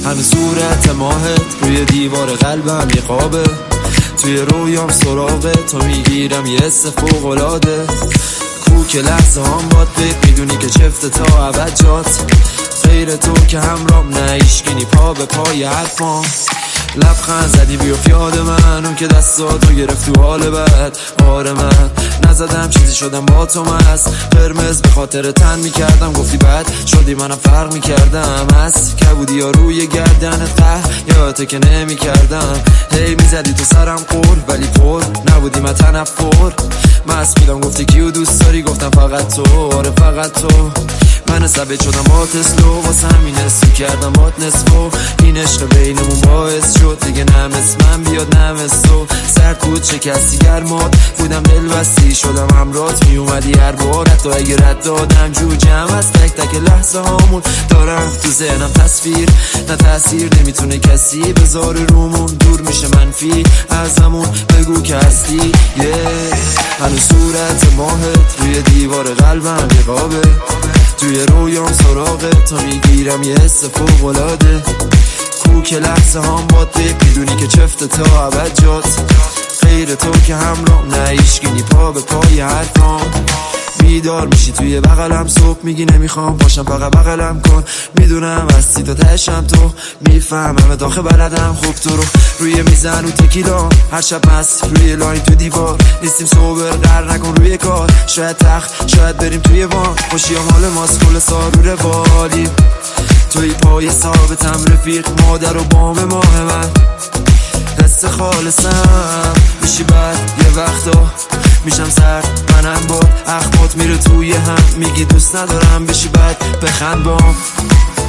هنوز صورت ماهت روی دیوار قلبم یه قابه، توی رویام سراغه تو میگیرم یه حس فوق‌العاده. کو که لحظه هم باد میدونی که چفته تا ابد جات، غیر تو که همرام نه ایشگینی پا به پای حرفام. لبخند زدی بیفت یاد من، اون که دستاتو گرفت تو حال بد. آره من نزدم چیزی شدم با تو مست، قرمز به خاطر تن میکردم گفتی بد شدی منم فرق میکردم. از کبودی ها روی گردن ته یادته که نمیکردم، هی میزدی تو سرم قول ولی پر نبودی من تنفر. مست بودم گفتی کیو دوست داری گفتم فقط تو، آره فقط تو. من ثبت شدم با تسلو واسه همین حسو کردم بات نصفو. این عشق بینمون باعث شد دیگه نه مثل من بیاد نه مثل تو. سرد بود شکستی گرمات بودم دلبستی شدم همرات میومدی هر بار، حتی اگه رد دادم جوجم از تک تک لحظه هامون. دارم تو ذهنم تصویر نه تاثیر نمیتونه کسی بذاره رومون، دور میشه منفی ازمون بگو که هستی. هنوز صورت ماهت روی دیوار قلبم یه قابه، توی رویام سراغه تو میگیرم یه حس فوق‌العاده. کو که لحظه هم باد میدونی که چفته تا ابد جات، غیر تو که همرام نه ایشگینی پا به پای حرفام. بیدار میشی توی بغلم صبح میگی نمیخوام باشم فقط بغلم کن، میدونم هستی تا تهشم تو میفهمم داخل بلدم خوب تو رو روی میزن و تکیلا هر شب مست روی لاین تو دیوار نیستیم سوبر در نکن روی کار، شاید تخت شاید بریم توی وان خوشی هم حال ماست کل سارو روالیم. توی پای ثابتم رفیق مادر و بام ماه من، حس خالصم میشی بعد یه وقتا میشم سرد منم با اخمات میره توی هم، میگی دوست ندارم بشی بعد بخند بام.